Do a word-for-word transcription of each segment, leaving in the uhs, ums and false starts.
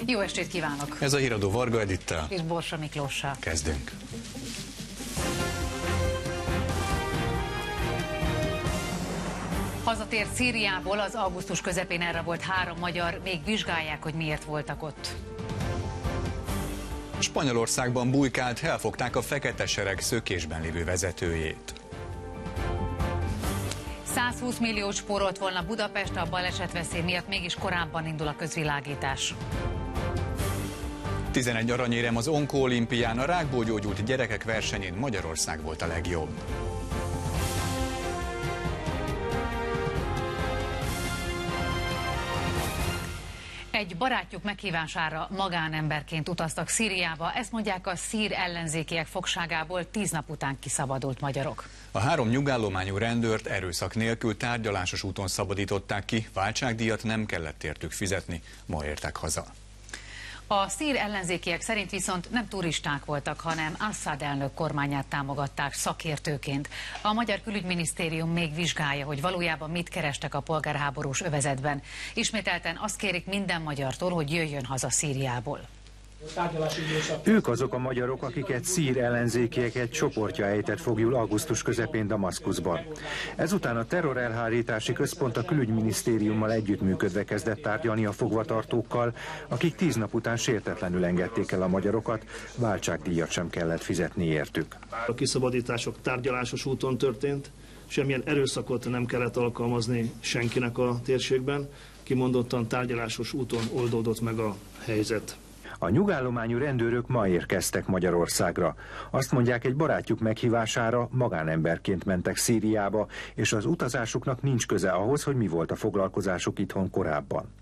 Jó estét kívánok! Ez a híradó Varga Edittel és Borsa Miklóssal. Kezdünk. Hazatért Szíriából, az augusztus közepén elrabolt három magyar, még vizsgálják, hogy miért voltak ott. Spanyolországban bujkált, elfogták a fekete sereg szökésben lévő vezetőjét. százhúsz milliót spórolt volna Budapest, a balesetveszély miatt mégis korábban indul a közvilágítás. tizenegy aranyérem az Onkóolimpián, a rákból gyógyult gyerekek versenyén Magyarország volt a legjobb. Egy barátjuk meghívására magánemberként utaztak Szíriába, ezt mondják a szír ellenzékiek fogságából tíz nap után kiszabadult magyarok. A három nyugállományú rendőrt erőszak nélkül tárgyalásos úton szabadították ki, váltságdíjat nem kellett értük fizetni, ma értek haza. A szír ellenzékiek szerint viszont nem turisták voltak, hanem Assad elnök kormányát támogatták szakértőként. A magyar külügyminisztérium még vizsgálja, hogy valójában mit kerestek a polgárháborús övezetben. Ismételten azt kérik minden magyartól, hogy jöjjön haza Szíriából. Ők azok a magyarok, akiket szír ellenzékiek egy csoportja ejtett foglyul augusztus közepén Damaszkuszban. Ezután a terrorelhárítási központ a külügyminisztériummal együttműködve kezdett tárgyalni a fogvatartókkal, akik tíz nap után sértetlenül engedték el a magyarokat, váltságdíjat sem kellett fizetni értük. A kiszabadítások tárgyalásos úton történt, semmilyen erőszakot nem kellett alkalmazni senkinek a térségben, kimondottan tárgyalásos úton oldódott meg a helyzet. A nyugállományú rendőrök ma érkeztek Magyarországra. Azt mondják, egy barátjuk meghívására magánemberként mentek Szíriába, és az utazásuknak nincs köze ahhoz, hogy mi volt a foglalkozásuk itthon korábban.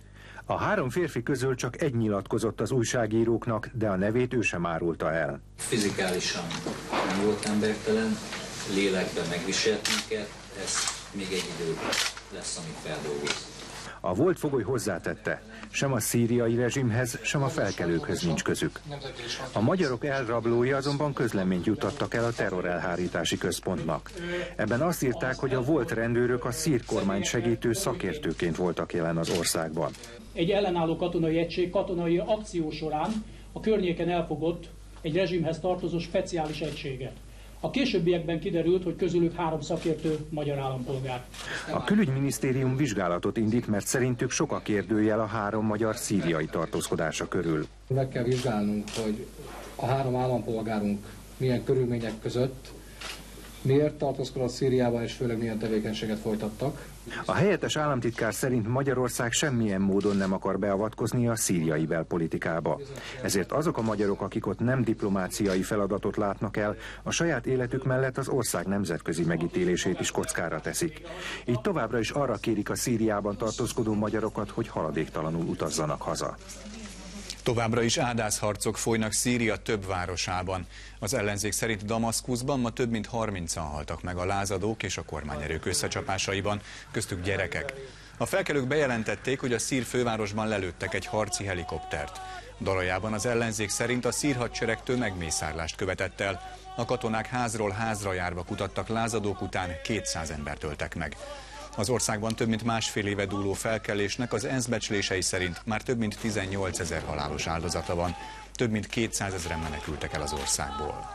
A három férfi közül csak egy nyilatkozott az újságíróknak, de a nevét ő sem árulta el. Fizikálisan nem volt embertelen, lélekben megviselt minket, ez még egy idő lesz, amit feldolgoz. A volt fogoly hozzátette, sem a szíriai rezsimhez, sem a felkelőkhöz nincs közük. A magyarok elrablói azonban közleményt juttattak el a terrorelhárítási központnak. Ebben azt írták, hogy a volt rendőrök a szír kormányt segítő szakértőként voltak jelen az országban. Egy ellenálló katonai egység katonai akció során a környéken elfogott egy rezsimhez tartozó speciális egységet. A későbbiekben kiderült, hogy közülük három szakértő magyar állampolgár. A külügyminisztérium vizsgálatot indít, mert szerintük sok a kérdőjel a három magyar szíriai tartózkodása körül. Meg kell vizsgálnunk, hogy a három állampolgárunk milyen körülmények között, miért tartózkodott Szíriában, és főleg milyen tevékenységet folytattak. A helyettes államtitkár szerint Magyarország semmilyen módon nem akar beavatkozni a szíriai belpolitikába. Ezért azok a magyarok, akik ott nem diplomáciai feladatot látnak el, a saját életük mellett az ország nemzetközi megítélését is kockára teszik. Így továbbra is arra kérik a Szíriában tartózkodó magyarokat, hogy haladéktalanul utazzanak haza. Továbbra is ádászharcok folynak Szíria több városában. Az ellenzék szerint Damaszkuszban ma több mint harmincan haltak meg a lázadók és a kormányerők összecsapásaiban, köztük gyerekek. A felkelők bejelentették, hogy a szír fővárosban lelőttek egy harci helikoptert. Dalajában az ellenzék szerint a szír hadsereg tömegmészárlást követett el. A katonák házról házra járva kutattak lázadók után, kétszáz embert öltek meg. Az országban több mint másfél éve dúló felkelésnek az ENSZ becslései szerint már több mint tizennyolcezer halálos áldozata van. Több mint kétszázezren menekültek el az országból.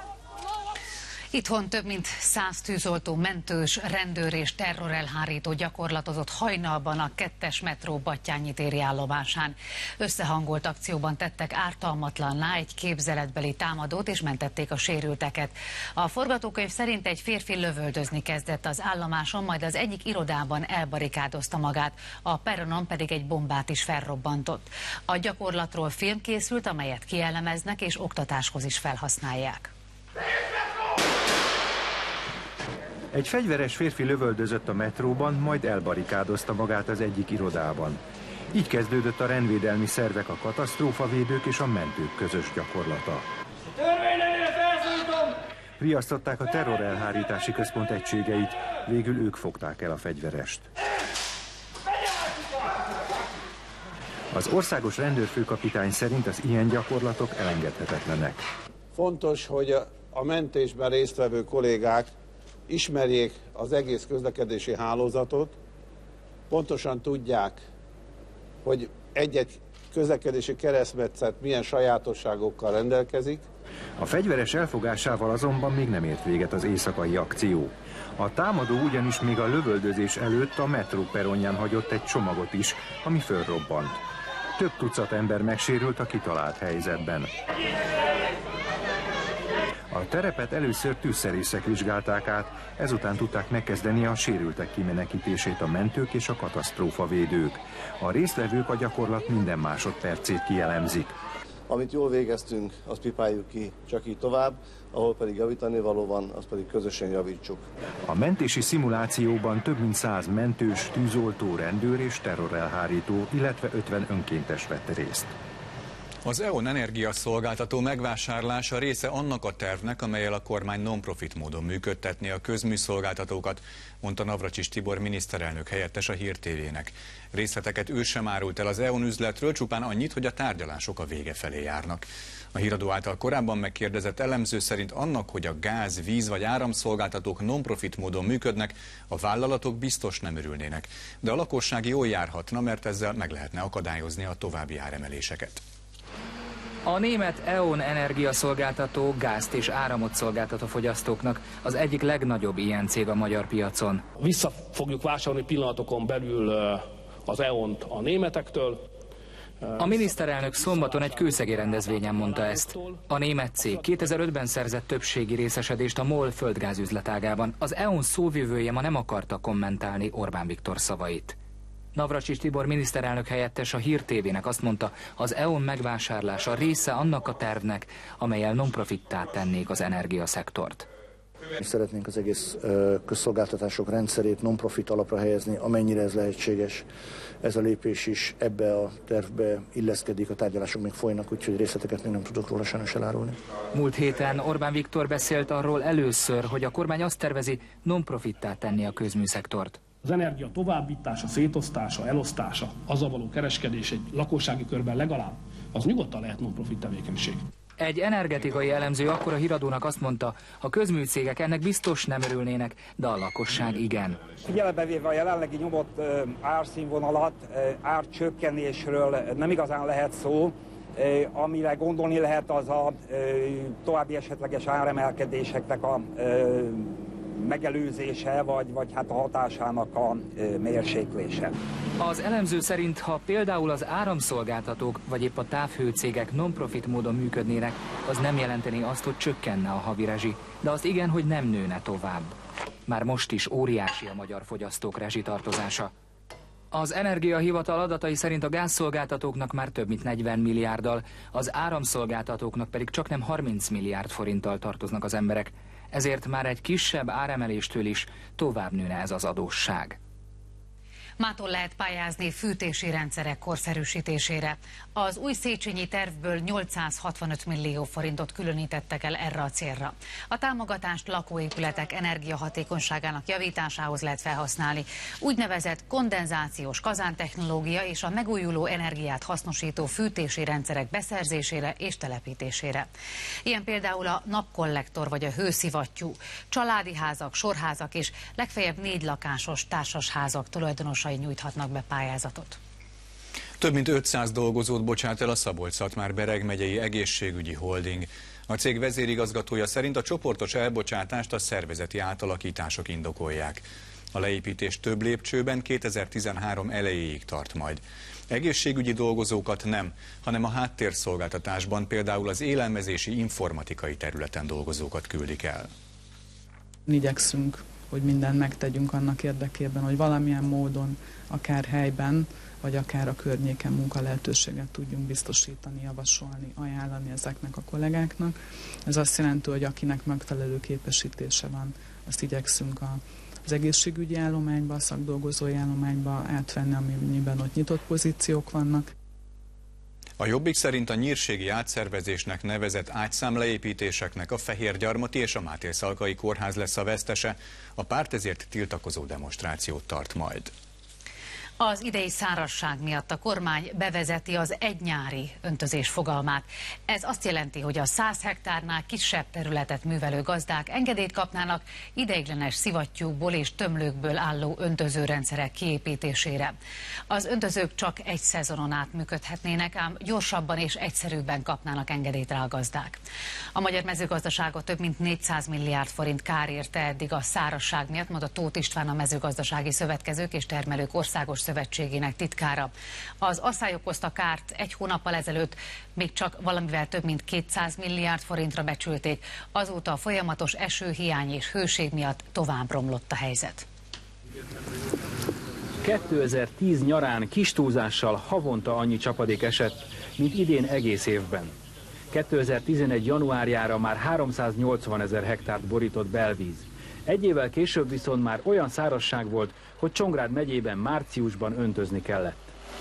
Itthon több mint száz tűzoltó, mentős, rendőr és terrorelhárító gyakorlatozott hajnalban a kettes metró Battyányi téri állomásán. Összehangolt akcióban tettek ártalmatlanná egy képzeletbeli támadót és mentették a sérülteket. A forgatókönyv szerint egy férfi lövöldözni kezdett az állomáson, majd az egyik irodában elbarikádozta magát, a perronon pedig egy bombát is felrobbantott. A gyakorlatról film készült, amelyet kielemeznek és oktatáshoz is felhasználják. Egy fegyveres férfi lövöldözött a metróban, majd elbarikádozta magát az egyik irodában. Így kezdődött a rendvédelmi szervek, a katasztrófavédők és a mentők közös gyakorlata. Riasztották a terrorelhárítási központ egységeit, végül ők fogták el a fegyverest. Az országos rendőrfőkapitány szerint az ilyen gyakorlatok elengedhetetlenek. Fontos, hogy a mentésben résztvevő kollégák ismerjék az egész közlekedési hálózatot, pontosan tudják, hogy egy-egy közlekedési keresztmetszet milyen sajátosságokkal rendelkezik. A fegyveres elfogásával azonban még nem ért véget az éjszakai akció. A támadó ugyanis még a lövöldözés előtt a metró perronján hagyott egy csomagot is, ami fölrobbant. Több tucat ember megsérült a kitalált helyzetben. A terepet először tűzszerészek vizsgálták át, ezután tudták megkezdeni a sérültek kimenekítését a mentők és a katasztrófavédők. A résztvevők a gyakorlat minden másodpercét kielemzik. Amit jól végeztünk, azt pipáljuk ki csak így tovább, ahol pedig javítani való van, azt pedig közösen javítsuk. A mentési szimulációban több mint száz mentős, tűzoltó, rendőr és terrorelhárító, illetve ötven önkéntes vett részt. Az é o en energiaszolgáltató megvásárlása része annak a tervnek, amellyel a kormány non-profit módon működtetné a közműszolgáltatókat, mondta Navracsics Tibor miniszterelnök helyettes a Hír té vének. Részleteket ő sem árult el az é o en üzletről, csupán annyit, hogy a tárgyalások a vége felé járnak. A híradó által korábban megkérdezett elemző szerint annak, hogy a gáz, víz vagy áramszolgáltatók non-profit módon működnek, a vállalatok biztos nem örülnének. De a lakosság jól járhatna, mert ezzel meg lehetne akadályozni a további áremeléseket. A német é o en energiaszolgáltató gázt és áramot szolgáltat a fogyasztóknak, az egyik legnagyobb ilyen cég a magyar piacon. Vissza fogjuk vásárolni pillanatokon belül az é o en-t a németektől. A miniszterelnök szombaton egy kőszegi rendezvényen mondta ezt. A német cég kétezer-ötben szerzett többségi részesedést a MOL földgázüzletágában. Az é o en szóvivője ma nem akarta kommentálni Orbán Viktor szavait. Navracsics Tibor miniszterelnök helyettes a Hír té vének azt mondta, az é o en megvásárlása része annak a tervnek, amellyel non-profittá tennék az energiaszektort. Szeretnénk az egész közszolgáltatások rendszerét non-profit alapra helyezni, amennyire ez lehetséges. Ez a lépés is ebbe a tervbe illeszkedik, a tárgyalások még folynak, úgyhogy részleteket még nem tudok róla sajnos elárulni. Múlt héten Orbán Viktor beszélt arról először, hogy a kormány azt tervezi, non-profittá tenni a közműszektort. Az energia továbbítása, szétosztása, elosztása, azzal való kereskedés egy lakossági körben legalább, az nyugodtan lehet non-profit tevékenység. Egy energetikai elemző akkor a híradónak azt mondta, a közműcégek ennek biztos nem örülnének, de a lakosság igen. Figyelembe véve a jelenlegi nyomott árszínvonalat, árcsökkenésről nem igazán lehet szó, amire gondolni lehet, az a további esetleges áremelkedéseknek a megelőzése, vagy, vagy hát a hatásának a mérséklése. Az elemző szerint, ha például az áramszolgáltatók, vagy épp a távhőcégek non-profit módon működnének, az nem jelenteni azt, hogy csökkenne a havi rezsi, de azt igen, hogy nem nőne tovább. Már most is óriási a magyar fogyasztók rezsitartozása. Az Energiahivatal adatai szerint a gázszolgáltatóknak már több mint negyven milliárddal, az áramszolgáltatóknak pedig csak nem harminc milliárd forinttal tartoznak az emberek. Ezért már egy kisebb áremeléstől is tovább nőne ez az adósság. Mától lehet pályázni fűtési rendszerek korszerűsítésére. Az új széchenyi tervből nyolcszázhatvanöt millió forintot különítettek el erre a célra. A támogatást lakóépületek energiahatékonyságának javításához lehet felhasználni. Úgynevezett kondenzációs kazántechnológia és a megújuló energiát hasznosító fűtési rendszerek beszerzésére és telepítésére. Ilyen például a napkollektor vagy a hőszivattyú, családi házak, sorházak és legfeljebb négy lakásos társasházak tulajdonosai nyújthatnak be pályázatot. Több mint ötszáz dolgozót bocsát el a Szabolcs-Szatmár-Bereg megyei egészségügyi holding. A cég vezérigazgatója szerint a csoportos elbocsátást a szervezeti átalakítások indokolják. A leépítés több lépcsőben kétezer-tizenhárom elejéig tart majd. Egészségügyi dolgozókat nem, hanem a háttérszolgáltatásban, például az élelmezési informatikai területen dolgozókat küldik el. Igyekszünk, hogy mindent megtegyünk annak érdekében, hogy valamilyen módon, akár helyben, vagy akár a környéken munka lehetőséget tudjunk biztosítani, javasolni, ajánlani ezeknek a kollégáknak. Ez azt jelenti, hogy akinek megfelelő képesítése van, azt igyekszünk a, az egészségügyi állományba, a szakdolgozói állományba átvenni, amiben ott nyitott pozíciók vannak. A Jobbik szerint a nyírségi átszervezésnek nevezett ágyszámleépítéseknek a Fehérgyarmati és a Máté Szalkai Kórház lesz a vesztese. A párt ezért tiltakozó demonstrációt tart majd. Az idei szárazság miatt a kormány bevezeti az egynyári öntözés fogalmát. Ez azt jelenti, hogy a száz hektárnál kisebb területet művelő gazdák engedélyt kapnának ideiglenes szivattyúkból és tömlőkből álló öntözőrendszerek kiépítésére. Az öntözők csak egy szezonon át működhetnének, ám gyorsabban és egyszerűbben kapnának engedélyt rá a gazdák. A magyar mezőgazdaságot több mint négyszáz milliárd forint kár érte eddig a szárazság miatt, mondta Tóth István, a Mezőgazdasági Szövetkezők és Termelők Országos Szövetségének titkára. Az asszály okozta kárt egy hónappal ezelőtt még csak valamivel több mint kétszáz milliárd forintra becsülték. Azóta a folyamatos esőhiány és hőség miatt tovább romlott a helyzet. kétezer-tíz nyarán kis túlzással havonta annyi csapadék esett, mint idén egész évben. kétezer-tizenegy januárjára már háromszáznyolcvan ezer hektárt borított belvíz. Egy évvel később viszont már olyan szárazság volt, hogy Csongrád megyében márciusban öntözni kellett.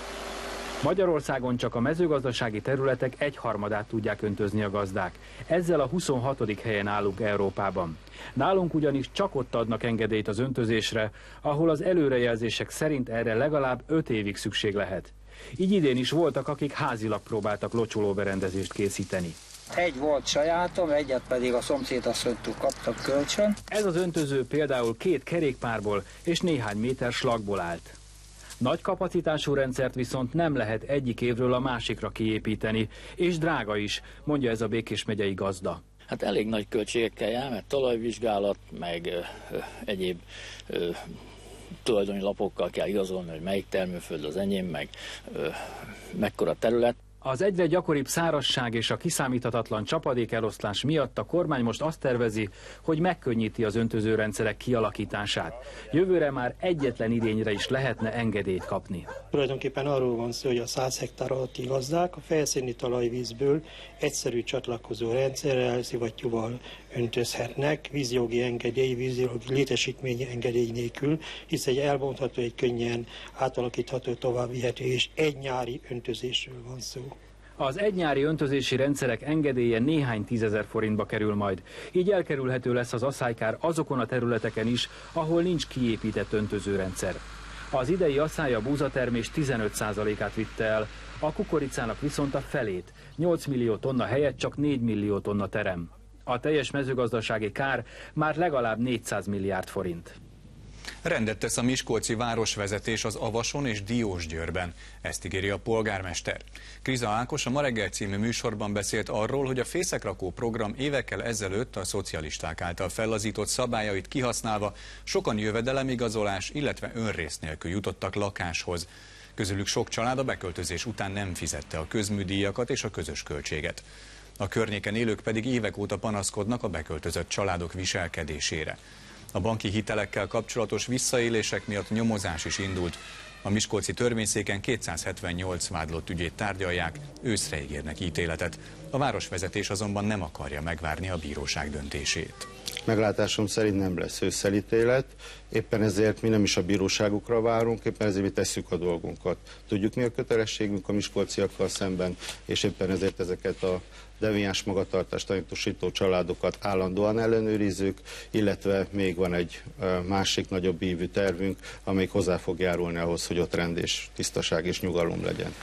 Magyarországon csak a mezőgazdasági területek egyharmadát tudják öntözni a gazdák. Ezzel a huszonhatodik helyen állunk Európában. Nálunk ugyanis csak ott adnak engedélyt az öntözésre, ahol az előrejelzések szerint erre legalább öt évig szükség lehet. Így idén is voltak, akik házilag próbáltak locsolóberendezést készíteni. Egy volt sajátom, egyet pedig a szomszédasszonytól kaptak kölcsön. Ez az öntöző például két kerékpárból és néhány méter slagból állt. Nagy kapacitású rendszert viszont nem lehet egyik évről a másikra kiépíteni, és drága is, mondja ez a Békés megyei gazda. Hát elég nagy költségekkel jár, mert talajvizsgálat, meg ö, ö, egyéb ö, tulajdoni lapokkal kell igazolni, hogy melyik termőföld az enyém, meg ö, mekkora terület. Az egyre gyakoribb szárazság és a kiszámíthatatlan csapadékeloszlás miatt a kormány most azt tervezi, hogy megkönnyíti az öntözőrendszerek kialakítását. Jövőre már egyetlen idényre is lehetne engedélyt kapni. Tulajdonképpen arról van szó, hogy a száz hektár alatti gazdák a felszíni talajvízből egyszerű csatlakozó rendszerrel, szivattyúval öntözhetnek, vízjogi engedély, vízjogi létesítményi engedély nélkül, hisz egy elbontható, egy könnyen átalakítható, továbbvihető és egy nyári öntözésről van szó. Az egynyári öntözési rendszerek engedélye néhány tízezer forintba kerül majd. Így elkerülhető lesz az asszálykár azokon a területeken is, ahol nincs kiépített öntözőrendszer. Az idei asszály a búzatermés tizenöt százalékát vitte el, a kukoricának viszont a felét, nyolc millió tonna helyett csak négy millió tonna terem. A teljes mezőgazdasági kár már legalább négyszáz milliárd forint. Rendet tesz a miskolci városvezetés az Avason és Diósgyőrben. Ezt ígéri a polgármester. Kriza Ákos a Ma reggel című műsorban beszélt arról, hogy a fészekrakó program évekkel ezelőtt a szocialisták által fellazított szabályait kihasználva sokan jövedelemigazolás, illetve önrész nélkül jutottak lakáshoz. Közülük sok család a beköltözés után nem fizette a közműdíjakat és a közös költséget. A környéken élők pedig évek óta panaszkodnak a beköltözött családok viselkedésére. A banki hitelekkel kapcsolatos visszaélések miatt nyomozás is indult. A miskolci törvényszéken kétszázhetvennyolc vádlott ügyét tárgyalják, őszre ígérnek ítéletet. A városvezetés azonban nem akarja megvárni a bíróság döntését. Meglátásom szerint nem lesz ősszel ítélet, éppen ezért mi nem is a bíróságukra várunk, éppen ezért mi tesszük a dolgunkat. Tudjuk, mi a kötelességünk a miskolciakkal szemben, és éppen ezért ezeket a deviáns magatartást tanúsító családokat állandóan ellenőrizzük, illetve még van egy másik nagyobb ívű tervünk, amelyik hozzá fog járulni ahhoz, hogy ott rend és tisztaság és nyugalom legyen.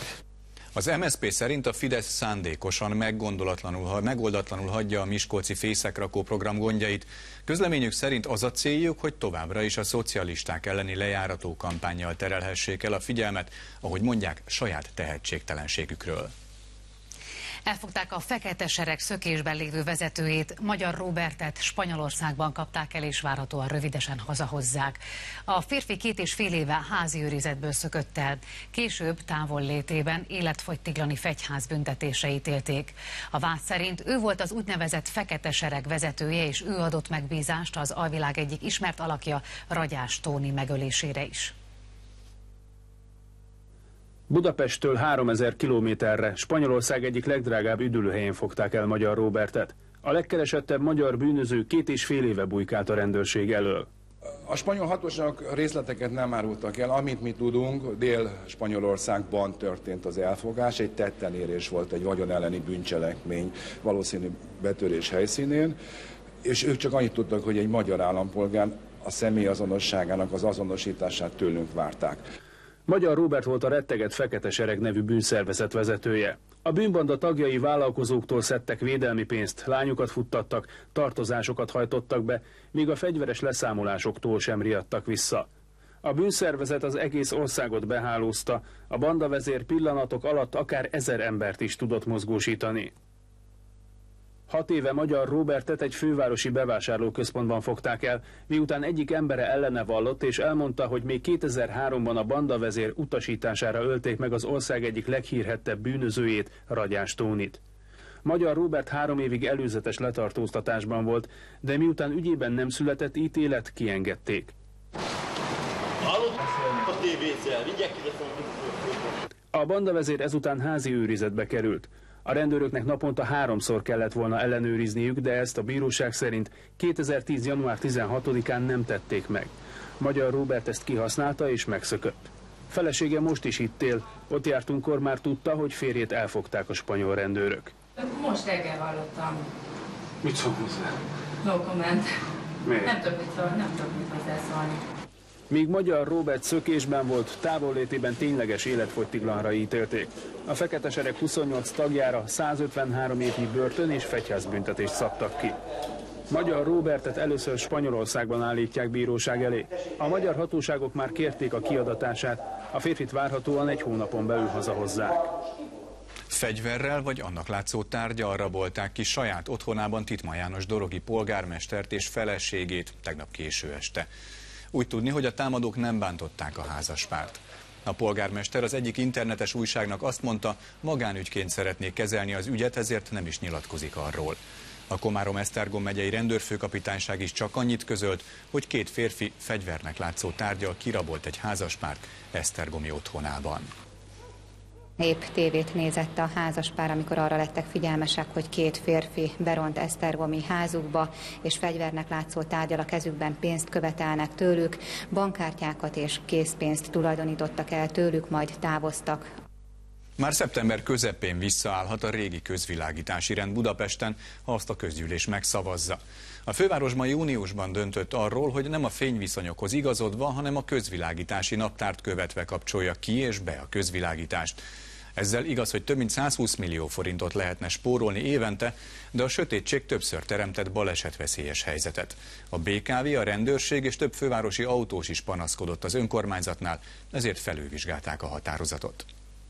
Az em es zé pé szerint a Fidesz szándékosan meggondolatlanul, megoldatlanul hagyja a miskolci fészekrakó program gondjait. Közleményük szerint az a céljuk, hogy továbbra is a szocialisták elleni lejárató kampánnyal terelhessék el a figyelmet, ahogy mondják, saját tehetségtelenségükről. Elfogták a fekete sereg szökésben lévő vezetőjét, Magyar Róbertet Spanyolországban kapták el, és várhatóan rövidesen hazahozzák. A férfi két és fél éve házi őrizetből szökött el. Később távollétében életfogytiglani fegyház büntetésre ítélték. A vád szerint ő volt az úgynevezett fekete sereg vezetője, és ő adott megbízást az alvilág egyik ismert alakja, Ragyás Tóni megölésére is. Budapesttől háromezer kilométerre, Spanyolország egyik legdrágább üdülőhelyén fogták el Magyar Róbertet. A legkeresettebb magyar bűnöző két és fél éve bujkált a rendőrség elől. A spanyol hatóságok részleteket nem árultak el, amint mi tudunk, Dél-Spanyolországban történt az elfogás, egy tettenérés volt, egy vagyon elleni bűncselekmény, valószínű betörés helyszínén, és ők csak annyit tudtak, hogy egy magyar állampolgár a személyazonosságának az azonosítását tőlünk várták. Magyar Róbert volt a Retteget Fekete Sereg nevű bűnszervezet vezetője. A bűnbanda tagjai vállalkozóktól szedtek védelmi pénzt, lányokat futtattak, tartozásokat hajtottak be, míg a fegyveres leszámolásoktól sem riadtak vissza. A bűnszervezet az egész országot behálózta, a bandavezér pillanatok alatt akár ezer embert is tudott mozgósítani. Hat éve Magyar Róbertet egy fővárosi bevásárlóközpontban fogták el, miután egyik embere ellene vallott és elmondta, hogy még kétezer-háromban a bandavezér utasítására ölték meg az ország egyik leghírhettebb bűnözőjét, Ragyás Tónit. Magyar Róbert három évig előzetes letartóztatásban volt, de miután ügyében nem született ítélet, kiengedték. A bandavezér ezután házi őrizetbe került. A rendőröknek naponta háromszor kellett volna ellenőrizniük, de ezt a bíróság szerint kétezer-tíz. január tizenhatodikán nem tették meg. Magyar Róbert ezt kihasználta és megszökött. Felesége most is itt él, ott jártunkkor már tudta, hogy férjét elfogták a spanyol rendőrök. Most reggel hallottam. Mit szól hozzá? No comment. Miért? Nem tudok mit, nem tudok mit hozzászólni. Míg Magyar Róbert szökésben volt, távollétében tényleges életfogytiglanra ítélték. A Fekete Sereg huszonnyolc tagjára százötvenhárom évnyi börtön és fegyházbüntetést szabtak ki. Magyar Róbertet először Spanyolországban állítják bíróság elé. A magyar hatóságok már kérték a kiadatását, a férfit várhatóan egy hónapon belül hazahozzák. Fegyverrel vagy annak látszó tárgyal rabolták ki saját otthonában Tittmann János dorogi polgármestert és feleségét tegnap késő este. Úgy tudni, hogy a támadók nem bántották a házaspárt. A polgármester az egyik internetes újságnak azt mondta, magánügyként szeretné kezelni az ügyet, ezért nem is nyilatkozik arról. A Komárom-Esztergom megyei rendőrfőkapitányság is csak annyit közölt, hogy két férfi fegyvernek látszó tárggyal kirabolt egy házaspárt esztergomi otthonában. Épp tévét nézett a házaspár, amikor arra lettek figyelmesek, hogy két férfi beront esztergomi házukba, és fegyvernek látszó tárggyal a kezükben pénzt követelnek tőlük, bankkártyákat és készpénzt tulajdonítottak el tőlük, majd távoztak. Már szeptember közepén visszaállhat a régi közvilágítási rend Budapesten, ha azt a közgyűlés megszavazza. A fővárosban júniusban döntött arról, hogy nem a fényviszonyokhoz igazodva, hanem a közvilágítási naptárt követve kapcsolja ki és be a közvilágítást. Ezzel igaz, hogy több mint százhúsz millió forintot lehetne spórolni évente, de a sötétség többször teremtett balesetveszélyes helyzetet. A bé ká vé, a rendőrség és több fővárosi autós is panaszkodott az önkormányzatnál, ezért felülvizsgálták a határozatot.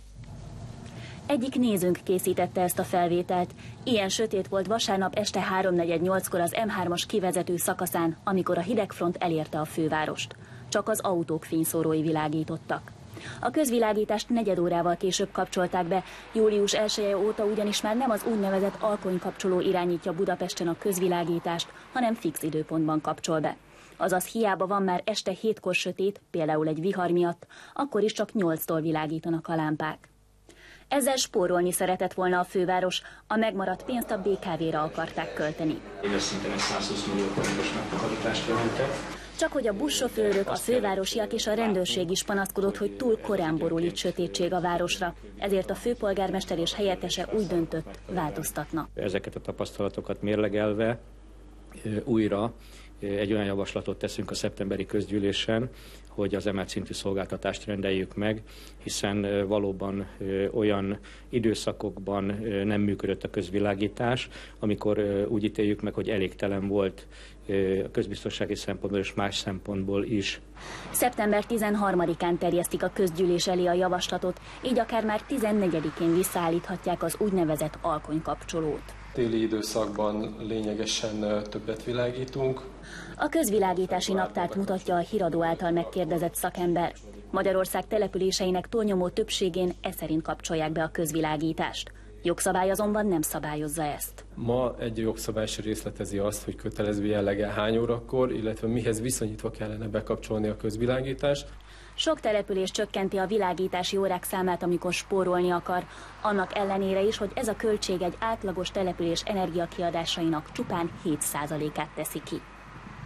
Egyik nézőnk készítette ezt a felvételt. Ilyen sötét volt vasárnap este háromnegyed nyolckor az em hármas kivezető szakaszán, amikor a hidegfront elérte a fővárost. Csak az autók fényszórói világítottak. A közvilágítást negyed órával később kapcsolták be, július elseje óta ugyanis már nem az úgynevezett alkonykapcsoló irányítja Budapesten a közvilágítást, hanem fix időpontban kapcsol be. Azaz hiába van már este hétkor sötét, például egy vihar miatt, akkor is csak nyolctól világítanak a lámpák. Ezzel spórolni szeretett volna a főváros, a megmaradt pénzt a bé ká vé-re akarták költeni. Éves szinten egy százhúsz millió forintos megtakarítást jelentett. Csak hogy a buszsofőrök, a fővárosiak és a rendőrség is panaszkodott, hogy túl korán borul itt sötétség a városra. Ezért a főpolgármester és helyettese úgy döntött, változtatna. Ezeket a tapasztalatokat mérlegelve újra egy olyan javaslatot teszünk a szeptemberi közgyűlésen, hogy az emelt szintű szolgáltatást rendeljük meg, hiszen valóban olyan időszakokban nem működött a közvilágítás, amikor úgy ítéljük meg, hogy elégtelen volt a közbiztonsági szempontból és más szempontból is. szeptember tizenharmadikán terjesztik a közgyűlés elé a javaslatot, így akár már tizennegyedikén visszaállíthatják az úgynevezett alkonykapcsolót. Téli időszakban lényegesen többet világítunk. A közvilágítási naptárt mutatja a híradó által megkérdezett szakember. Magyarország településeinek túlnyomó többségén e szerint kapcsolják be a közvilágítást. Jogszabály azonban nem szabályozza ezt. Ma egy jogszabály se részletezi azt, hogy kötelező jellege hány órakor, illetve mihez viszonyítva kellene bekapcsolni a közvilágítást. Sok település csökkenti a világítási órák számát, amikor spórolni akar, annak ellenére is, hogy ez a költség egy átlagos település energiakiadásainak csupán hét százalékát teszi ki.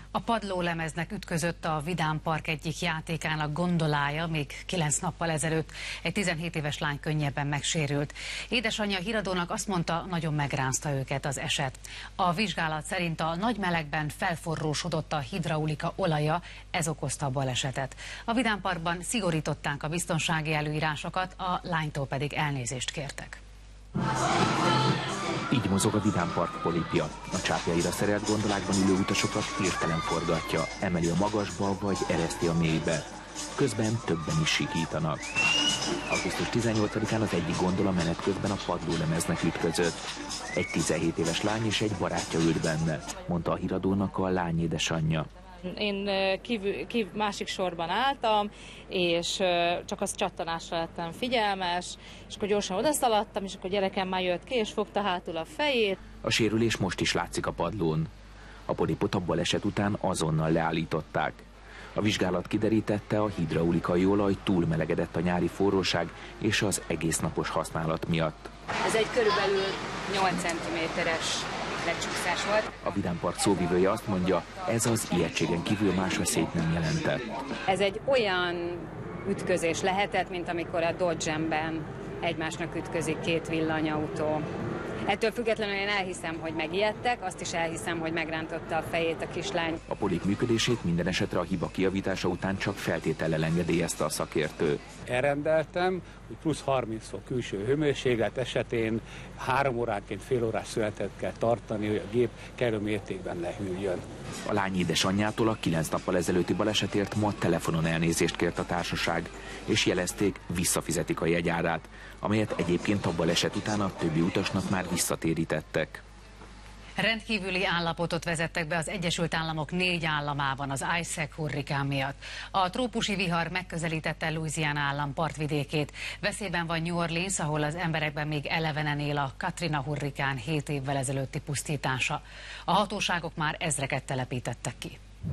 A padlólemeznek ütközött a Vidám Park egyik játékának gondolája, még kilenc nappal ezelőtt egy tizenhét éves lány könnyebben megsérült. Édesanyja a híradónak azt mondta, nagyon megrázta őket az eset. A vizsgálat szerint a nagy melegben felforrósodott a hidraulika olaja, ez okozta a balesetet. A Vidám Parkban szigorították a biztonsági előírásokat, a lánytól pedig elnézést kértek. Így mozog a Vidám Park polipja. A csápjaira szerelt gondolákban ülő utasokat hirtelen forgatja, emeli a magasba vagy ereszti a mélybe. Közben többen is sikítanak. augusztus tizennyolcadikán az egyik gondola menet közben a padlólemeznek ütközött. Egy tizenhét éves lány és egy barátja ült benne, mondta a híradónak a lány édesanyja. Én kívül, kívül, másik sorban álltam, és csak az csattanásra lettem figyelmes, és akkor gyorsan odaszaladtam, és akkor a gyerekem már jött ki, és fogta hátul a fejét. A sérülés most is látszik a padlón. A polipot a baleset után azonnal leállították. A vizsgálat kiderítette, a hidraulikai olaj túlmelegedett a nyári forróság és az egésznapos használat miatt. Ez egy körülbelül nyolc centiméteres lecsúszás volt. A Vidám Park szóvivője azt mondja, ez az ijegységen kívül más veszélyt nem jelentett. Ez egy olyan ütközés lehetett, mint amikor a Dodge-ben egymásnak ütközik két villanyautó. Ettől függetlenül én elhiszem, hogy megijedtek, azt is elhiszem, hogy megrántotta a fejét a kislány. A polip működését minden esetre a hiba kijavítása után csak feltétellel engedélyezte a szakértő. Elrendeltem, hogy plusz harminc fok külső hőmérséklet esetén három óránként fél órás szünetet kell tartani, hogy a gép kellő mértékben lehűljön. A lány édesanyjától a kilenc nappal ezelőtti balesetért ma telefonon elnézést kért a társaság, és jelezték, visszafizetik a jegyárát, amelyet egyébként a baleset után a többi utasnak már visszatérítettek. Rendkívüli állapotot vezettek be az Egyesült Államok négy államában az Isaac hurrikán miatt. A trópusi vihar megközelítette Louisiana állam partvidékét. Veszélyben van New Orleans, ahol az emberekben még elevenen él a Katrina hurrikán hét évvel ezelőtti pusztítása. A hatóságok már ezreket telepítettek ki.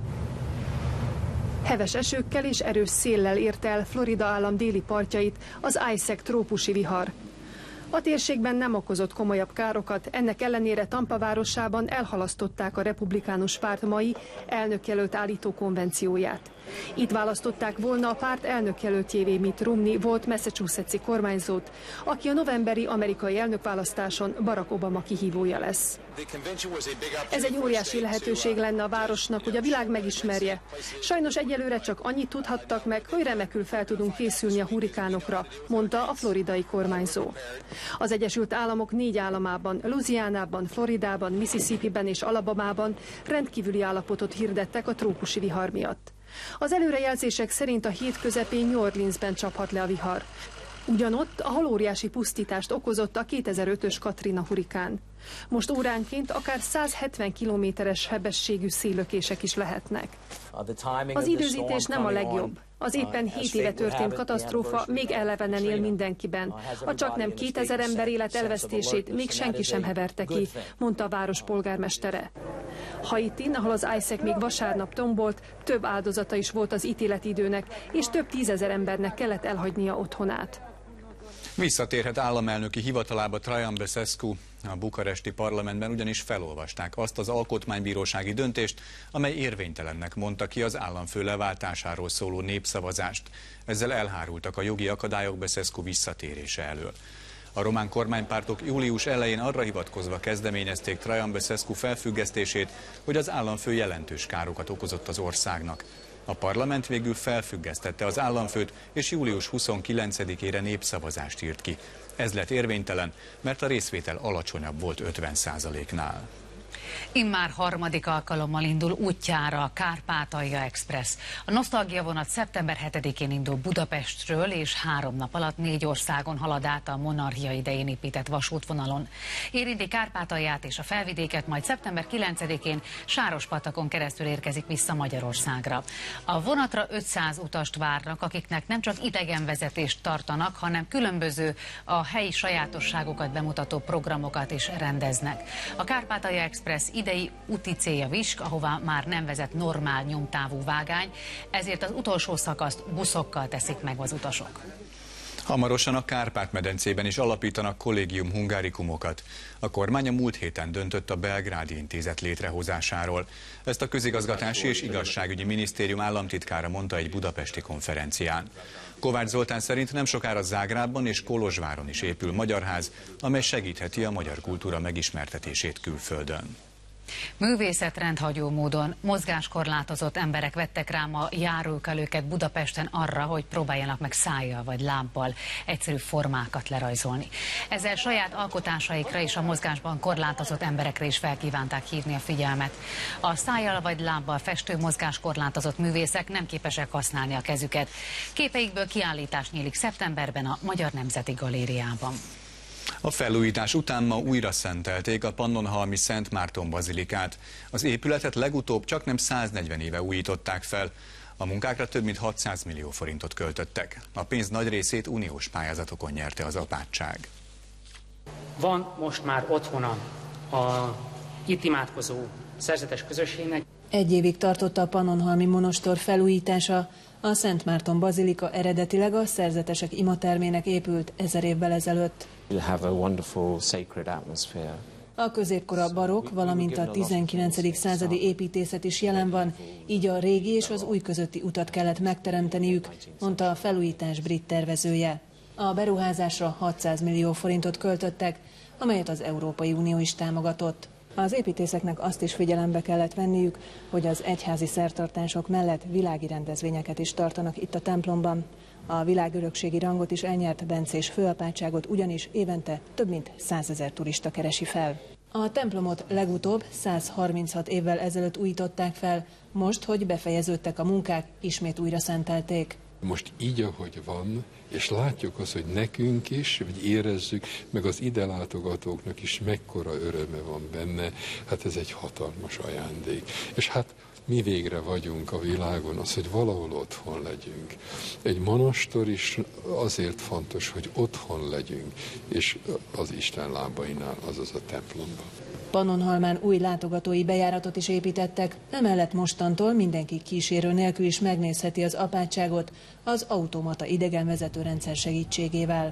Heves esőkkel és erős széllel ért el Florida állam déli partjait az Isaac trópusi vihar. A térségben nem okozott komolyabb károkat, ennek ellenére Tampa városában elhalasztották a republikánus párt mai elnökjelölt állító konvencióját. Itt választották volna a párt elnökjelöltjévé Mitt Romney volt Massachusetts-i kormányzót, aki a novemberi amerikai elnökválasztáson Barack Obama kihívója lesz. Ez egy óriási lehetőség lenne a városnak, hogy a világ megismerje. Sajnos egyelőre csak annyit tudhattak meg, hogy remekül fel tudunk készülni a hurrikánokra, mondta a floridai kormányzó. Az Egyesült Államok négy államában, Louisianában, Floridában, Mississippiben és Alabamában rendkívüli állapotot hirdettek a trópusi vihar miatt. Az előrejelzések szerint a hét közepén New Orleansben csaphat le a vihar. Ugyanott, ahol óriási pusztítást okozott a kétezer-ötös Katrina hurrikán. Most óránként akár száz hetven kilométeres sebességű széllökések is lehetnek. Az időzítés nem a legjobb. Az éppen hét éve történt katasztrófa még elevenen él mindenkiben. A csaknem kétezer ember élet elvesztését még senki sem heverte ki, mondta a város polgármestere. Haitin, ahol az Isaac még vasárnap tombolt, több áldozata is volt az ítéletidőnek, és több tízezer embernek kellett elhagynia otthonát. Visszatérhet államelnöki hivatalába Traian Băsescu. A bukaresti parlamentben ugyanis felolvasták azt az alkotmánybírósági döntést, amely érvénytelennek mondta ki az államfő leváltásáról szóló népszavazást. Ezzel elhárultak a jogi akadályok Băsescu visszatérése elől. A román kormánypártok július elején arra hivatkozva kezdeményezték Traian Băsescu felfüggesztését, hogy az államfő jelentős károkat okozott az országnak. A parlament végül felfüggesztette az államfőt, és július huszonkilencedikére népszavazást írt ki. Ez lett érvénytelen, mert a részvétel alacsonyabb volt ötven százaléknál. Immár harmadik alkalommal indul útjára a Kárpátalja Express. A nosztalgia vonat szeptember hetedikén indul Budapestről, és három nap alatt négy országon halad át a monarchia idején épített vasútvonalon. Érinti Kárpátalját és a felvidéket, majd szeptember kilencedikén Sárospatakon keresztül érkezik vissza Magyarországra. A vonatra ötszáz utast várnak, akiknek nem csak idegenvezetést tartanak, hanem különböző a helyi sajátosságokat bemutató programokat is rendeznek. A Kárpátalja Express idei úti célja Visk, ahová már nem vezet normál nyomtávú vágány, ezért az utolsó szakaszt buszokkal teszik meg az utasok. Hamarosan a Kárpát-medencében is alapítanak kollégium hungárikumokat. A kormány a múlt héten döntött a Belgrádi Intézet létrehozásáról. Ezt a Közigazgatási és Igazságügyi Minisztérium államtitkára mondta egy budapesti konferencián. Kovács Zoltán szerint nem sokára Zágrábban és Kolozsváron is épül magyar ház, amely segítheti a magyar kultúra megismertetését külföldön. Művészet rendhagyó módon mozgáskorlátozott emberek vettek rá a járókelőket Budapesten arra, hogy próbáljanak meg szájjal vagy lábbal egyszerű formákat lerajzolni. Ezzel saját alkotásaikra és a mozgásban korlátozott emberekre is felkívánták hívni a figyelmet. A szájjal vagy lábbal festő mozgáskorlátozott művészek nem képesek használni a kezüket. Képeikből kiállítás nyílik szeptemberben a Magyar Nemzeti Galériában. A felújítás után ma újra szentelték a Pannonhalmi Szent Márton bazilikát. Az épületet legutóbb csaknem száznegyven éve újították fel. A munkákra több mint hatszáz millió forintot költöttek. A pénz nagy részét uniós pályázatokon nyerte az apátság. Van most már otthona a itt imádkozó szerzetes közösségnek. Egy évig tartott a Pannonhalmi monostor felújítása. A Szent Márton bazilika eredetileg a szerzetesek imatermének épült ezer évvel ezelőtt. A középkora barokk, valamint a tizenkilencedik századi építészet is jelen van, így a régi és az új közötti utat kellett megteremteniük, mondta a felújítás brit tervezője. A beruházásra hatszáz millió forintot költöttek, amelyet az Európai Unió is támogatott. Az építészeknek azt is figyelembe kellett venniük, hogy az egyházi szertartások mellett világi rendezvényeket is tartanak itt a templomban. A világörökségi rangot is elnyert bencés főapátságot ugyanis évente több mint százezer turista keresi fel. A templomot legutóbb százharminchat évvel ezelőtt újították fel, most, hogy befejeződtek a munkák, ismét újra szentelték. Most így, ahogy van, és látjuk azt, hogy nekünk is, hogy érezzük, meg az ide látogatóknak is mekkora öröme van benne, hát ez egy hatalmas ajándék. És hát mi végre vagyunk a világon, az, hogy valahol otthon legyünk. Egy monostor is azért fontos, hogy otthon legyünk, és az Isten lábainál, azaz a templomban. Pannonhalmán új látogatói bejáratot is építettek, emellett mostantól mindenki kísérő nélkül is megnézheti az apátságot az automata idegenvezetőrendszer segítségével.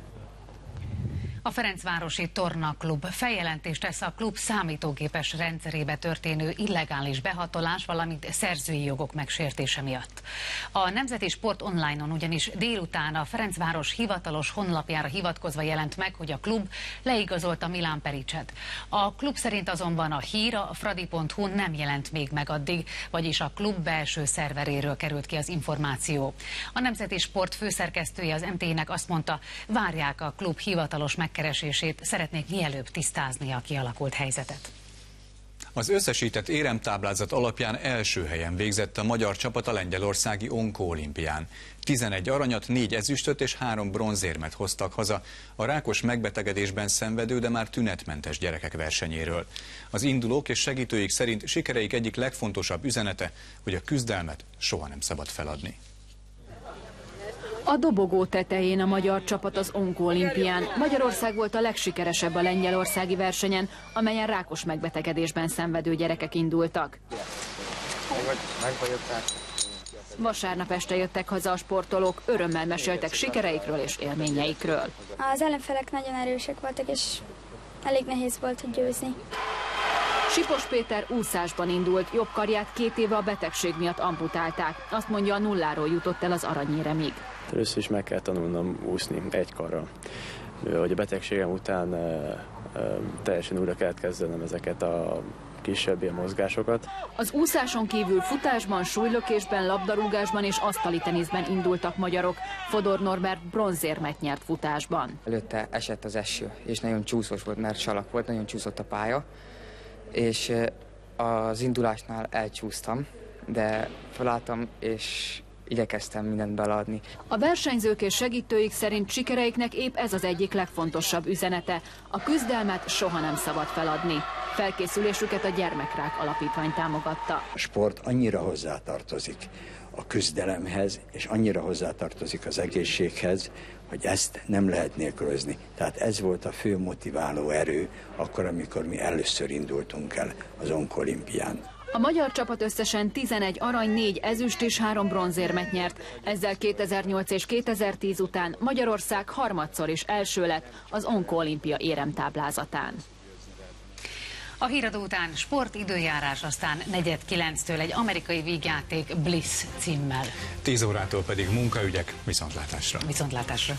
A Ferencvárosi Tornaklub feljelentést tesz a klub számítógépes rendszerébe történő illegális behatolás, valamint szerzői jogok megsértése miatt. A Nemzeti Sport Online-on ugyanis délután a Ferencváros hivatalos honlapjára hivatkozva jelent meg, hogy a klub leigazolta Milán Pericset. A klub szerint azonban a hír a fradi pont hu nem jelent még meg addig, vagyis a klub belső szerveréről került ki az információ. A Nemzeti Sport főszerkesztője az em té i-nek azt mondta, várják a klub hivatalos meg keresését, szeretnék mielőbb tisztázni a kialakult helyzetet. Az összesített éremtáblázat alapján első helyen végzett a magyar csapat a lengyelországi Onkó-olimpián. tizenegy aranyat, négy ezüstöt és három bronzérmet hoztak haza a rákos megbetegedésben szenvedő, de már tünetmentes gyerekek versenyéről. Az indulók és segítőik szerint sikereik egyik legfontosabb üzenete, hogy a küzdelmet soha nem szabad feladni. A dobogó tetején a magyar csapat az Onkó-olimpián. Magyarország volt a legsikeresebb a lengyelországi versenyen, amelyen rákos megbetegedésben szenvedő gyerekek indultak. Vasárnap este jöttek haza a sportolók, örömmel meséltek sikereikről és élményeikről. Az ellenfelek nagyon erősek voltak, és elég nehéz volt, hogy győzni. Sipos Péter úszásban indult, jobb karját két éve a betegség miatt amputálták. Azt mondja, a nulláról jutott el az aranyéremig. Először is meg kell tanulnom úszni egy karral. Hogy a betegségem után e, e, teljesen újra kellett kezdenem ezeket a kisebb ilyen mozgásokat. Az úszáson kívül futásban, súlylökésben, labdarúgásban és asztali teniszben indultak magyarok. Fodor Norbert bronzérmet nyert futásban. Előtte esett az eső, és nagyon csúszós volt, mert salak volt, nagyon csúszott a pálya, és az indulásnál elcsúsztam, de felálltam, és igyekeztem mindent beleadni. A versenyzők és segítőik szerint sikereiknek épp ez az egyik legfontosabb üzenete. A küzdelmet soha nem szabad feladni. Felkészülésüket a Gyermekrák Alapítvány támogatta. A sport annyira hozzátartozik a küzdelemhez, és annyira hozzátartozik az egészséghez, hogy ezt nem lehet nélkülözni. Tehát ez volt a fő motiváló erő, akkor, amikor mi először indultunk el az Onkó-olimpián. A magyar csapat összesen tizenegy arany, négy ezüst és három bronzérmet nyert. Ezzel kétezer-nyolc és kétezer-tíz után Magyarország harmadszor is első lett az Onkolimpia éremtáblázatán. A híradó után sportidőjárás, aztán negyed kilenctől egy amerikai vígjáték Bliss címmel. tíz órától pedig munkaügyek, viszontlátásra. Viszontlátásra.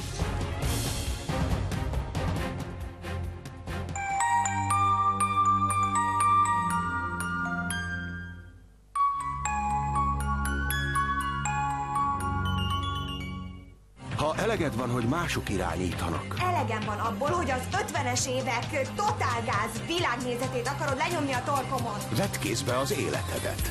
Ha eleged van, hogy mások irányítanak. Elegem van abból, hogy az ötvenes évek totálgáz világnézetét akarod lenyomni a torkomon. Vedd kézbe az életedet.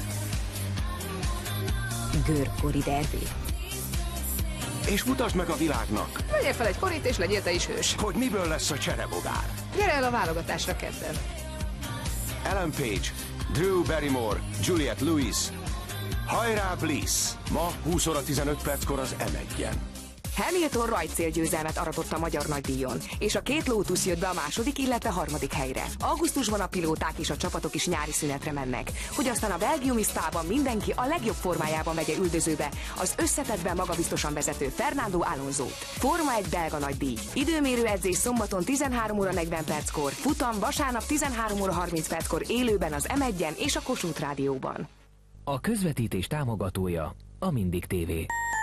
Görkori derbi. És mutasd meg a világnak. Vegyél fel egy korit, és legyél te is hős. Hogy miből lesz a cserebogár. Gyere el a válogatásra kedden. Ellen Page, Drew Barrymore, Juliette Lewis. Hajrá Bliss! Ma húsz óra tizenöt perckor az em egyen. Hamilton rajtcélgyőzelmet aratott a magyar nagydíjon, és a két Lotus jött be a második, illetve harmadik helyre. Augusztusban a pilóták és a csapatok is nyári szünetre mennek, hogy aztán a belgiumi Spában mindenki a legjobb formájában vegye üldözőbe az összetettben magabiztosan vezető Fernando Alonsót. Forma egy belga nagydíj. Időmérő edzés szombaton tizenhárom óra negyven perckor, futam vasárnap tizenhárom óra harminc perckor élőben az em egyen és a Kossuth Rádióban. A közvetítés támogatója a Mindig té vé.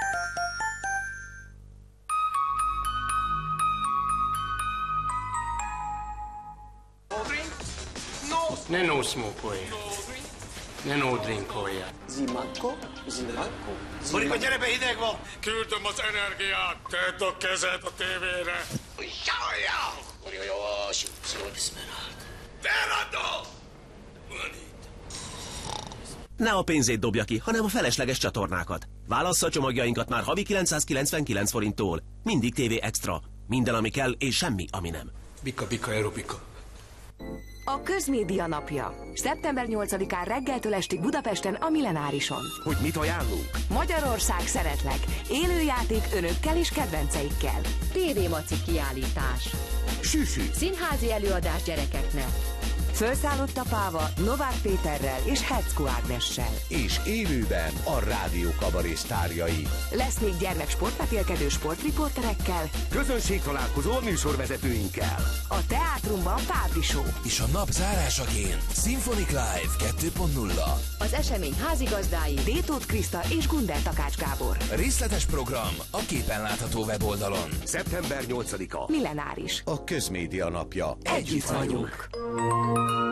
Ne no smokolja. Ne no drinkolja. Zimacko, zimacko, Borika, gyere be, hideg van! Küldöm az energiát, tedd a kezed a tévére. Jajja! Jó, szól Esmeralda. Fernando! Ne a pénzét dobja ki, hanem a felesleges csatornákat. Válassza a csomagjainkat már havi kilencszázkilencvenkilenc forinttól. Mindig té vé Extra. Minden, ami kell, és semmi, ami nem. Bika, bika, aerobika. A Közmédia napja. szeptember nyolcadikán reggeltől estig Budapesten a Millenárison. Hogy mit ajánlunk? Magyarország szeretlek. Élőjáték önökkel és kedvenceikkel. té vé Maci kiállítás. Süsü. Színházi előadás gyerekeknek. Felszállott a páva Novák Péterrel és Hetzko Ágnessel. És élőben a rádió kabaré sztárjai. Lesz még gyermek sportmetélkedő sportriporterekkel. Közönségtalálkozó a műsorvezetőinkkel. A teátrumban Fábri Show. És a nap zárásaként Symphonic Live kettő pont nulla. Az esemény házigazdái Détót Kriszta és Gunder Takács Gábor. Részletes program a képen látható weboldalon. szeptember nyolcadika. Millenáris. A Közmédia napja. Együtt vagyunk.